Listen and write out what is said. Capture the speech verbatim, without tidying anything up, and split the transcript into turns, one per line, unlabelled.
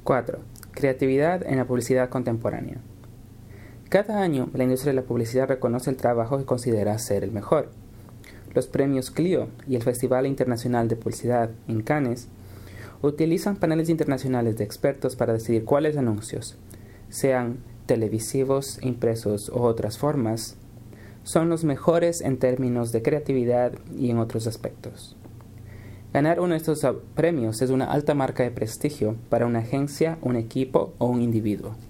cuatro. Creatividad en la publicidad contemporánea. Cada año, la industria de la publicidad reconoce el trabajo que considera ser el mejor. Los premios Clio y el Festival Internacional de Publicidad en Cannes utilizan paneles internacionales de expertos para decidir cuáles anuncios, sean televisivos, impresos o otras formas, son los mejores en términos de creatividad y en otros aspectos. Ganar uno de estos premios es una alta marca de prestigio para una agencia, un equipo o un individuo.